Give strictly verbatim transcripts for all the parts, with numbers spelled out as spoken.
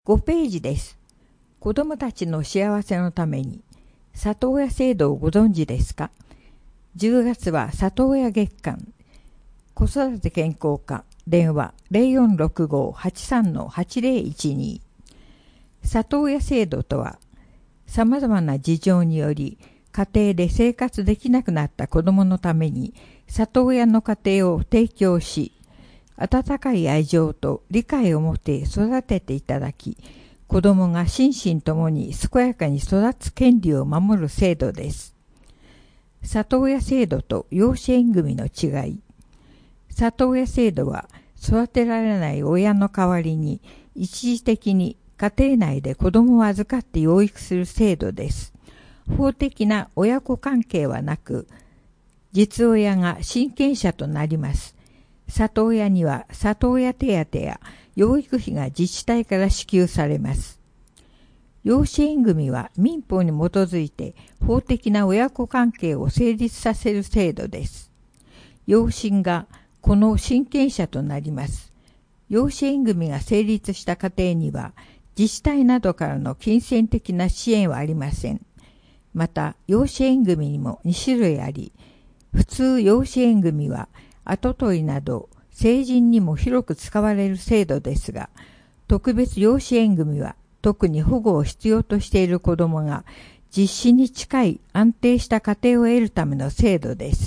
ごページです。子どもたちの幸せのために里親制度をご存知ですか？じゅうがつは里親月間。子育て健康課電話 ゼロよんろくご はちさん はちゼロいちに。里親制度とは、さまざまな事情により家庭で生活できなくなった子どものために里親の家庭を提供し、温かい愛情と理解を持って育てていただき、子どもが心身ともに健やかに育つ権利を守る制度です。里親制度と養子縁組の違い。里親制度は育てられない親の代わりに一時的に家庭内で子どもを預かって養育する制度です。法的な親子関係はなく、実親が親権者となります。里親には里親手当や養育費が自治体から支給されます。養子縁組は民法に基づいて法的な親子関係を成立させる制度です。養親がこの親権者となります。養子縁組が成立した家庭には自治体などからの金銭的な支援はありません。また養子縁組にもに種類あり、普通養子縁組は跡取りなど成人にも広く使われる制度ですが、特別養子縁組は特に保護を必要としている子どもが実子に近い安定した家庭を得るための制度です。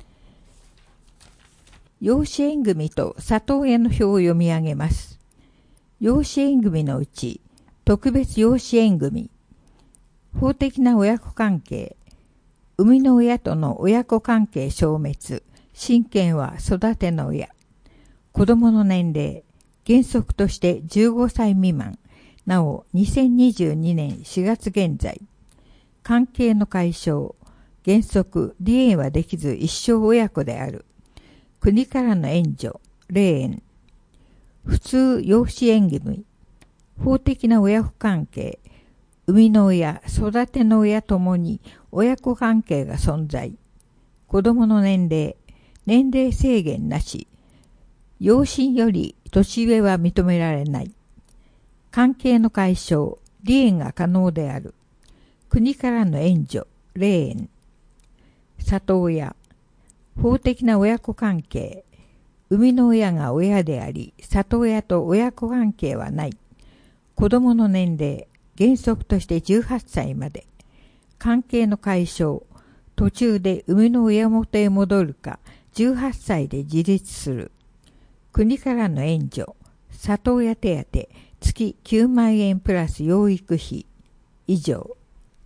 養子縁組と里親の表を読み上げます。養子縁組のうち、特別養子縁組、法的な親子関係、生みの親との親子関係消滅、親権は育ての親。子供の年齢、原則としてじゅうごさい未満。なお、にせんにじゅうにねんしがつ現在。関係の解消、原則、離縁はできず一生親子である。国からの援助、霊縁。普通養子縁組。法的な親子関係。生みの親、育ての親ともに親子関係が存在。子供の年齢、年齢制限なし。養親より年上は認められない。関係の解消、離縁が可能である。国からの援助、霊縁。里親、法的な親子関係。生みの親が親であり、里親と親子関係はない。子供の年齢、原則としてじゅうはっさいまで。関係の解消、途中で生みの親元へ戻るか、じゅうはっさいで自立する。国からの援助、里親手当、月きゅうまんえんプラス養育費、以上。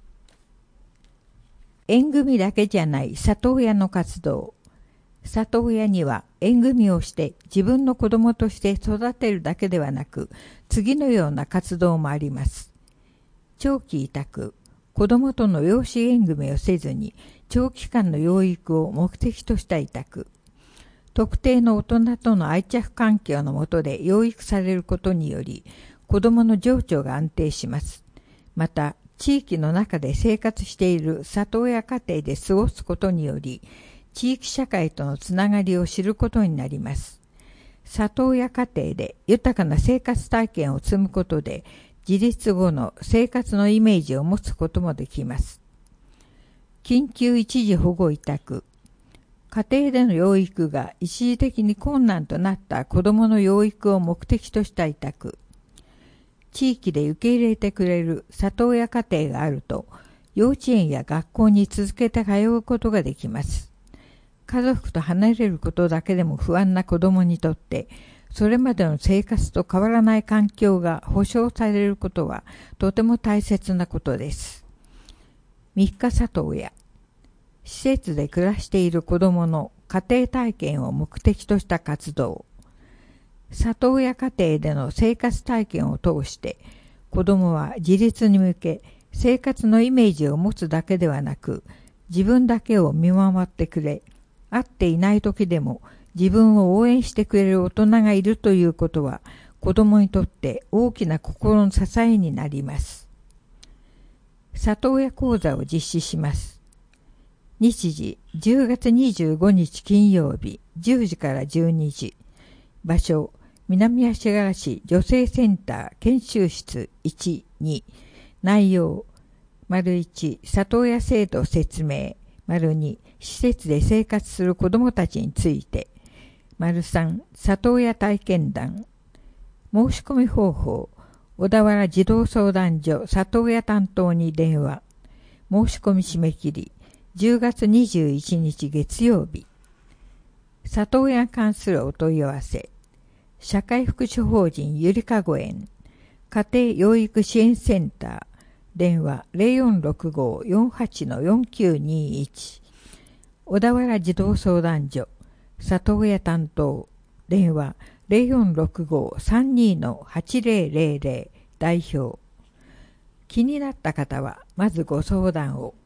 縁組だけじゃない里親の活動。里親には縁組をして自分の子供として育てるだけではなく、次のような活動もあります。長期委託、子供との養子縁組をせずに長期間の養育を目的とした委託。特定の大人との愛着環境の下で養育されることにより、子供の情緒が安定します。また、地域の中で生活している里親家庭で過ごすことにより、地域社会とのつながりを知ることになります。里親家庭で豊かな生活体験を積むことで、自立後の生活のイメージを持つこともできます。緊急一時保護委託。家庭での養育が一時的に困難となった子どもの養育を目的とした委託。地域で受け入れてくれる里親家庭があると、幼稚園や学校に続けて通うことができます。家族と離れることだけでも不安な子どもにとって、それまでの生活と変わらない環境が保障されることはとても大切なことです。三日里親。施設で暮らしている子どもの家庭体験を目的とした活動。里親家庭での生活体験を通して、子どもは自立に向け生活のイメージを持つだけではなく、自分だけを見守ってくれ、会っていない時でも自分を応援してくれる大人がいるということは、子どもにとって大きな心の支えになります。里親講座を実施します。日時じゅうがつにじゅうごにち金曜日じゅうじからじゅうにじ。場所南足柄市女性センター研修室いち、に、内容、丸いち、里親制度説明、丸に、施設で生活する子どもたちについて、丸さん、里親体験談、申し込み方法、小田原児童相談所里親担当に電話、申し込み締め切り、じゅうがつにじゅういちにち月曜日、里親に関するお問い合わせ、社会福祉法人ゆりかご園、家庭養育支援センター、電話 ゼロよんろくご よんはち よんきゅうにいち、小田原児童相談所、里親担当、電話 ゼロよんろくご さんに はちゼロゼロゼロ、代表。気になった方は、まずご相談を。